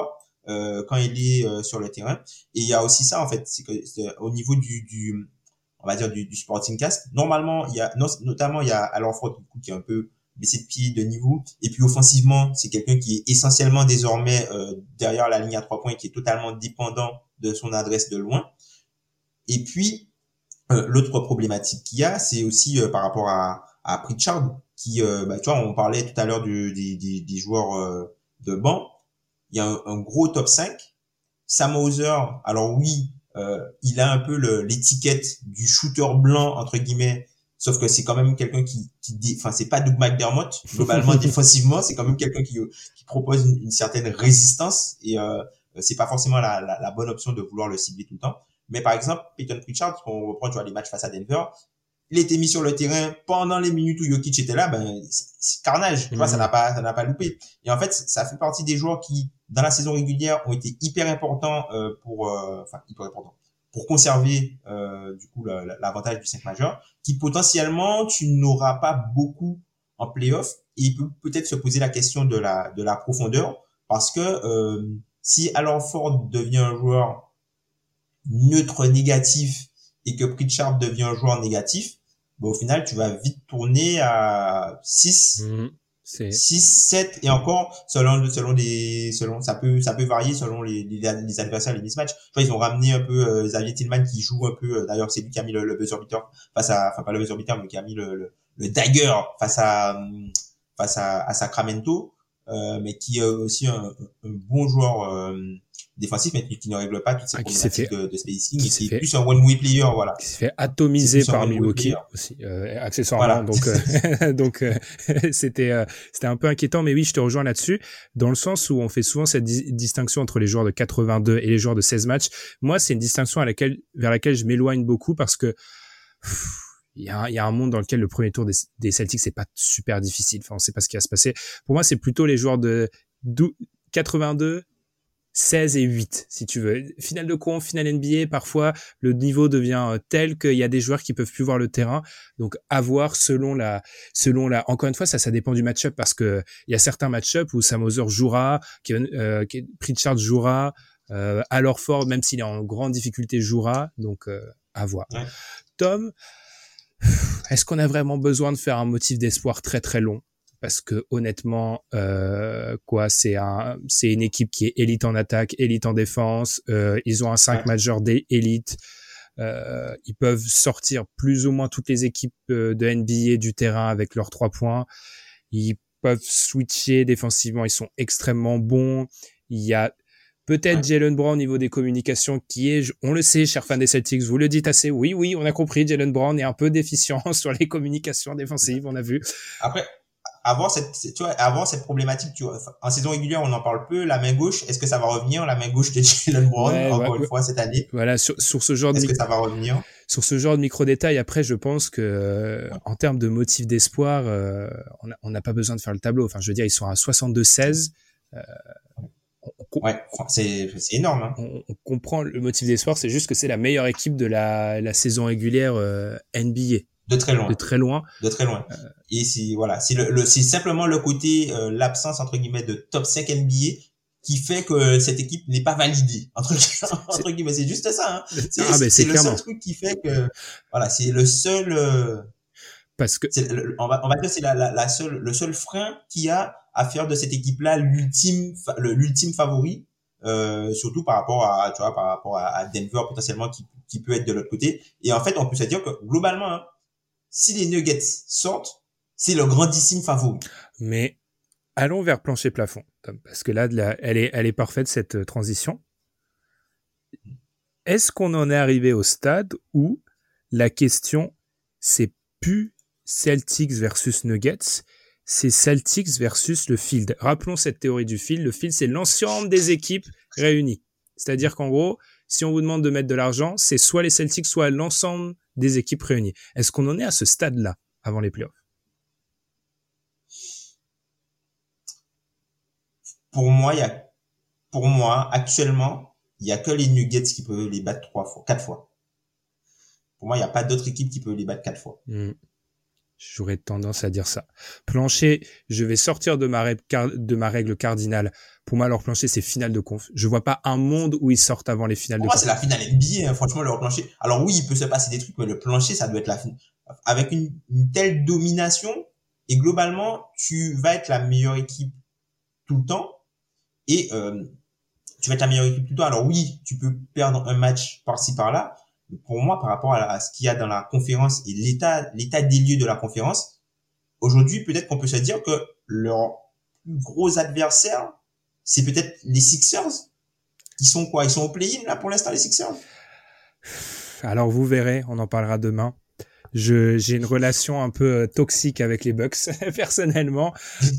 quand il est sur le terrain. Et il y a aussi ça en fait, c'est que au niveau du on va dire du supporting cast. Normalement, il y a notamment il y a Al Horford qui est un peu baissé de pied de niveau, et puis offensivement, c'est quelqu'un qui est essentiellement désormais derrière la ligne à 3 points, qui est totalement dépendant de son adresse de loin. Et puis l'autre problématique qu'il y a, c'est aussi par rapport à Pritchard, qui tu vois, on parlait tout à l'heure des joueurs de banc. Il y a un gros top 5. Sam Hauser, alors oui, il a un peu l'étiquette du shooter blanc entre guillemets, sauf que c'est quand même quelqu'un qui enfin c'est pas Doug McDermott globalement défensivement, c'est quand même quelqu'un qui propose une certaine résistance, et c'est pas forcément la bonne option de vouloir le cibler tout le temps. Mais par exemple, Peyton Pritchard, quand on reprend, tu vois, les matchs face à Denver, il était mis sur le terrain pendant les minutes où Jokic était là, c'est carnage, tu vois, ça n'a pas loupé. Et en fait, ça fait partie des joueurs qui, dans la saison régulière, ont été hyper importants pour conserver du coup l'avantage du 5 majeur, qui potentiellement tu n'auras pas beaucoup en playoff, et il peut peut-être se poser la question de la profondeur, parce que si Al Horford devient un joueur neutre négatif et que Pritchard devient un joueur négatif, au final tu vas vite tourner à 6 7, et encore selon ça peut varier selon les adversaires, les mismatchs. Tu vois, ils ont ramené un peu Xavier Tillman qui joue un peu, d'ailleurs c'est lui qui a mis le buzzer beater pas le buzzer beater, mais qui a mis le dagger face à Sacramento, mais qui est aussi un bon joueur défensif, mais qui ne règle pas toutes ces problématiques de spacing, et qui est plus un one-way player, voilà. Qui se fait atomiser par Milwaukee aussi, accessoirement. Voilà. Donc c'était un peu inquiétant, mais oui, je te rejoins là-dessus, dans le sens où on fait souvent cette distinction entre les joueurs de 82 et les joueurs de 16 matchs. Moi, c'est une distinction vers laquelle je m'éloigne beaucoup, parce que il y a un monde dans lequel le premier tour des Celtics, c'est pas super difficile. Enfin, on sait pas ce qui va se passer. Pour moi, c'est plutôt les joueurs de 82, 16 et 8, si tu veux. Finale de conf, finale NBA, parfois, le niveau devient tel qu'il y a des joueurs qui peuvent plus voir le terrain. Donc, à voir selon la, encore une fois, ça dépend du match-up, parce que il y a certains match-up où Sam Hauser jouera, Pritchard jouera, Al Horford, même s'il est en grande difficulté, jouera. Donc, à voir. Ouais. Tom, est-ce qu'on a vraiment besoin de faire un motif d'espoir très très long? Parce que honnêtement, c'est une équipe qui est élite en attaque, élite en défense. Ils ont un 5 majeur d'élite. Ils peuvent sortir plus ou moins toutes les équipes de NBA du terrain avec leurs 3 points. Ils peuvent switcher défensivement. Ils sont extrêmement bons. Il y a peut-être Jaylen Brown au niveau des communications qui est, on le sait, chers fans des Celtics, vous le dites assez. Oui, on a compris. Jaylen Brown est un peu déficient sur les communications défensives, on a vu. Après, avoir cette problématique, tu vois, en saison régulière, on en parle peu. La main gauche, est-ce que ça va revenir? La main gauche de Jaylen Brown, une fois cette année. Voilà, sur ce genre est-ce que ça va revenir? Sur ce genre de micro-détails, après, je pense que, en termes de motifs d'espoir, on n'a pas besoin de faire le tableau. Enfin, je veux dire, ils sont à 62-16. C'est énorme. Hein. On comprend le motif d'espoir, c'est juste que c'est la meilleure équipe de la saison régulière NBA. De très loin. Et c'est simplement le côté l'absence entre guillemets de top 5 NBA qui fait que cette équipe n'est pas validée entre guillemets. C'est juste ça. Hein. C'est le seul truc qui fait que c'est le seul. Parce que on va dire c'est le seul frein qu'il y a à faire de cette équipe-là l'ultime favori, surtout par rapport à Denver potentiellement qui peut être de l'autre côté. Et en fait, on peut se dire que globalement, hein, si les Nuggets sortent, c'est le grandissime favori. Mais allons vers plancher plafond, Tom, parce que là, elle est parfaite cette transition. Est-ce qu'on en est arrivé au stade où la question c'est plus Celtics versus Nuggets, c'est Celtics versus le field. Rappelons cette théorie du field. Le field, c'est l'ensemble des équipes réunies. C'est-à-dire qu'en gros, si on vous demande de mettre de l'argent, c'est soit les Celtics, soit l'ensemble des équipes réunies. Est-ce qu'on en est à ce stade-là, avant les playoffs? Pour moi, actuellement, il y a que les Nuggets qui peuvent les battre 4 fois. Pour moi, il n'y a pas d'autre équipe qui peut les battre 4 fois. J'aurais tendance à dire ça. Plancher, je vais sortir de ma règle cardinale. Pour moi, leur plancher, c'est finale de conf. Je vois pas un monde où ils sortent avant les finales de conf. Pour moi, c'est la finale NBA, hein, franchement, leur plancher. Alors oui, il peut se passer des trucs, mais le plancher, ça doit être la finale. Avec une telle domination, et globalement, tu vas être la meilleure équipe tout le temps. Et tu vas être la meilleure équipe tout le temps. Alors oui, tu peux perdre un match par-ci, par-là. Mais pour moi, par rapport à ce qu'il y a dans la conférence et l'état des lieux de la conférence, aujourd'hui, peut-être qu'on peut se dire que leur plus gros adversaire, c'est peut-être les Sixers. Ils sont quoi? Ils sont au play-in, là, pour l'instant, les Sixers? Alors, vous verrez, on en parlera demain. J'ai une relation un peu toxique avec les Bucks, personnellement.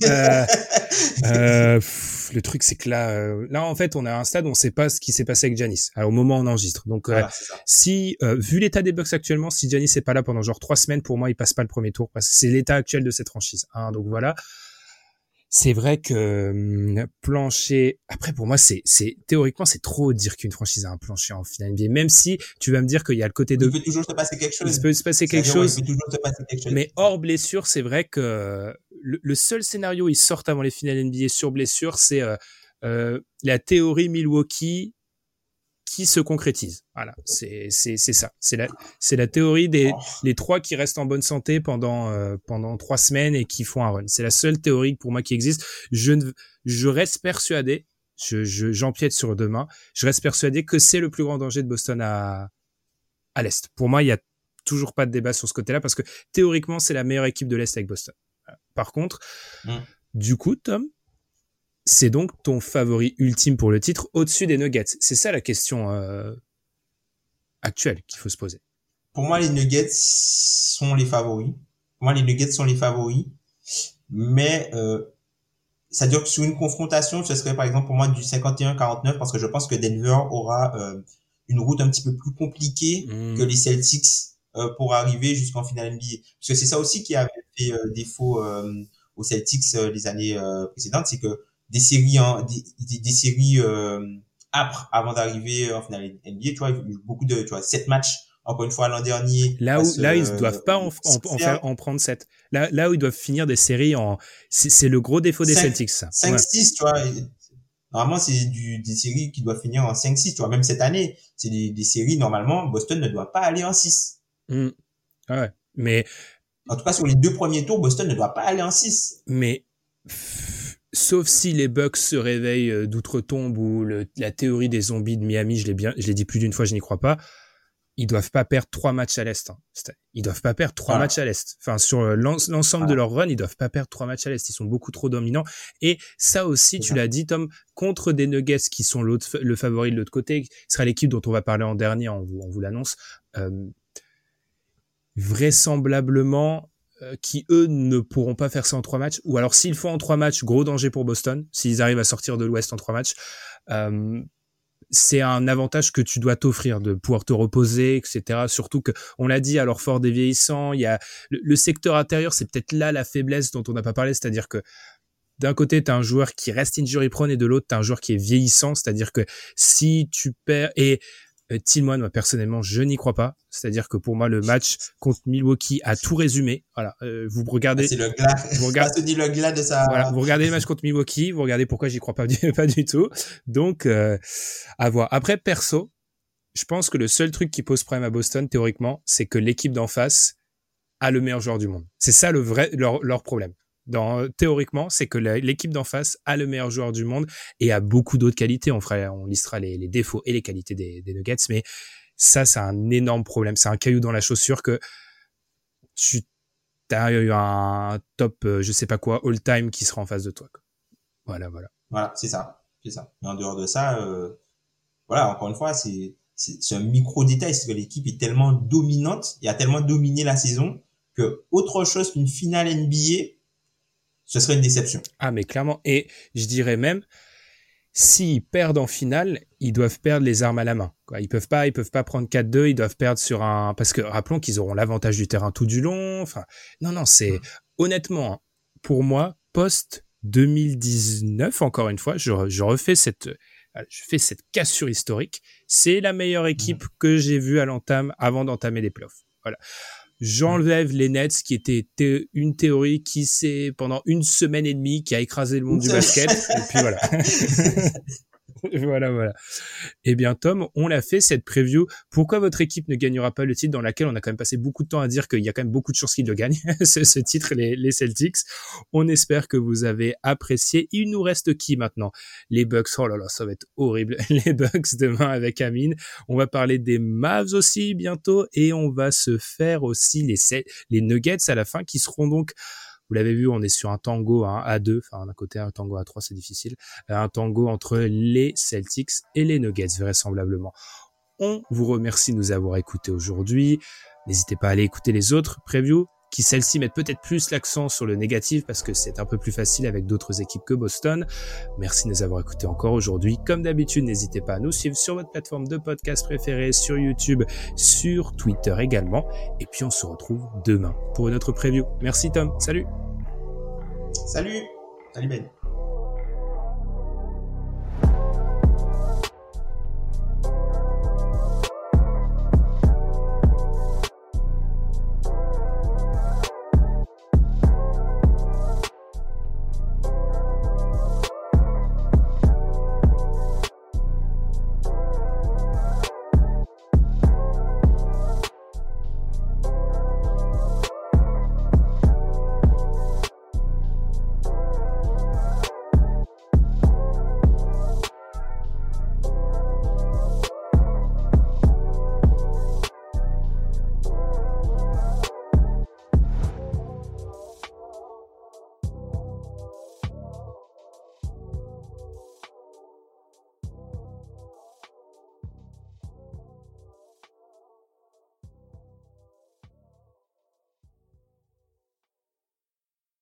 Le truc, c'est que là, en fait, on est à un stade où on sait pas ce qui s'est passé avec Giannis. Au moment où on enregistre. Donc, voilà, si, vu l'état des Bucks actuellement, si Giannis est pas là pendant genre 3 semaines, pour moi, il passe pas le premier tour parce que c'est l'état actuel de cette franchise. Hein, donc voilà. C'est vrai que plancher. Après, pour moi, c'est théoriquement, c'est trop dire qu'une franchise a un plancher en finale NBA. Même si tu vas me dire qu'il y a le côté de. Il peut toujours se passer quelque chose. Il peut se passer quelque chose. Il peut toujours se passer quelque chose. Mais hors blessure, c'est vrai que le seul scénario où ils sortent avant les finales NBA sur blessure, c'est la théorie Milwaukee qui se concrétise. Voilà, c'est ça. C'est la théorie des les 3 qui restent en bonne santé pendant 3 semaines et qui font un run. C'est la seule théorie pour moi qui existe. Je reste persuadé, j'empiète sur demain, je reste persuadé que c'est le plus grand danger de Boston à l'Est. Pour moi, il y a toujours pas de débat sur ce côté-là parce que théoriquement, c'est la meilleure équipe de l'Est avec Boston. Par contre, du coup, Tom, c'est donc ton favori ultime pour le titre au-dessus des Nuggets. C'est ça la question actuelle qu'il faut se poser. Pour moi, les Nuggets sont les favoris. Mais ça veut dire que sur une confrontation, ce serait par exemple pour moi du 51-49 parce que je pense que Denver aura une route un petit peu plus compliquée que les Celtics pour arriver jusqu'en finale NBA. Parce que c'est ça aussi qui avait fait défaut aux Celtics les années précédentes, c'est que des séries des séries âpres avant d'arriver en finale NBA, tu vois, beaucoup de 7 matchs encore une fois l'an dernier. Là ils doivent pas en prendre 7. Là où ils doivent finir des séries c'est le gros défaut des Celtics ça. 5-6, tu vois. Normalement c'est des séries qui doivent finir en 5-6, tu vois, même cette année, c'est des séries normalement Boston ne doit pas aller en 6. Ouais, mais en tout cas sur les 2 premiers tours, Boston ne doit pas aller en 6. Mais sauf si les Bucks se réveillent d'outre-tombe ou la théorie des zombies de Miami, je l'ai dit plus d'une fois, je n'y crois pas. Ils doivent pas perdre 3 matchs à l'Est. Hein. Ils doivent pas perdre 3 matchs à l'Est. Enfin, sur l'ensemble de leur run, ils doivent pas perdre 3 matchs à l'Est. Ils sont beaucoup trop dominants. Et ça aussi, tu l'as dit, Tom, contre des Nuggets qui sont le favori de l'autre côté, qui sera l'équipe dont on va parler en dernier, on vous l'annonce, vraisemblablement, qui eux ne pourront pas faire ça en 3 matchs. Ou alors s'ils font en 3 matchs, gros danger pour Boston. S'ils arrivent à sortir de l'Ouest en 3 matchs, c'est un avantage que tu dois t'offrir de pouvoir te reposer, etc. Surtout que, on l'a dit, alors fort des vieillissants, il y a le secteur intérieur, c'est peut-être là la faiblesse dont on n'a pas parlé, c'est-à-dire que d'un côté, t'as un joueur qui reste injury prone et de l'autre, t'as un joueur qui est vieillissant, c'est-à-dire que si tu perds, et Tillman, moi personnellement, je n'y crois pas. C'est-à-dire que pour moi, le match contre Milwaukee a tout résumé. Voilà, vous regardez. C'est le glas. Le glas de sa. Voilà, vous regardez le match contre Milwaukee, vous regardez pourquoi j'y crois pas du tout. Donc, à voir. Après, perso, je pense que le seul truc qui pose problème à Boston, théoriquement, c'est que l'équipe d'en face a le meilleur joueur du monde. C'est ça leur problème. Théoriquement, c'est que l'équipe d'en face a le meilleur joueur du monde et a beaucoup d'autres qualités. On listera les défauts et les qualités des Nuggets, mais ça, c'est un énorme problème. C'est un caillou dans la chaussure que tu as eu un top, je sais pas quoi, all-time qui sera en face de toi. Quoi. Voilà, c'est ça. Et en dehors de ça, voilà, encore une fois, c'est un micro-détail. C'est que l'équipe est tellement dominante et a tellement dominé la saison que autre chose qu'une finale NBA, ce serait une déception. Ah, mais clairement. Et je dirais même, s'ils perdent en finale, ils doivent perdre les armes à la main. Quoi. Ils peuvent pas prendre 4-2, ils doivent perdre sur parce que rappelons qu'ils auront l'avantage du terrain tout du long. Enfin, non, c'est, honnêtement, pour moi, post 2019, encore une fois, je fais cette cassure historique. C'est la meilleure équipe que j'ai vue à l'entame avant d'entamer les playoffs. Voilà. J'enlève les Nets, qui était une théorie qui s'est, pendant une semaine et demie, qui a écrasé le monde du basket. Et puis voilà. Voilà. Eh bien, Tom, on l'a fait, cette preview. Pourquoi votre équipe ne gagnera pas le titre, dans laquelle on a quand même passé beaucoup de temps à dire qu'il y a quand même beaucoup de chances qu'ils le gagnent, ce titre, les Celtics. On espère que vous avez apprécié. Il nous reste qui maintenant? Les Bucks. Oh là là, ça va être horrible. Les Bucks demain avec Amine. On va parler des Mavs aussi bientôt, et on va se faire aussi les Nuggets à la fin, qui seront donc, vous l'avez vu, on est sur un tango à deux, enfin d'un côté un tango à trois, c'est difficile, un tango entre les Celtics et les Nuggets vraisemblablement. On vous remercie de nous avoir écoutés aujourd'hui. N'hésitez pas à aller écouter les autres previews, qui celles-ci mettent peut-être plus l'accent sur le négatif parce que c'est un peu plus facile avec d'autres équipes que Boston. Merci de nous avoir écoutés encore aujourd'hui. Comme d'habitude, n'hésitez pas à nous suivre sur votre plateforme de podcast préférée, sur YouTube, sur Twitter également. Et puis on se retrouve demain pour une autre preview. Merci Tom, salut. Salut Ben.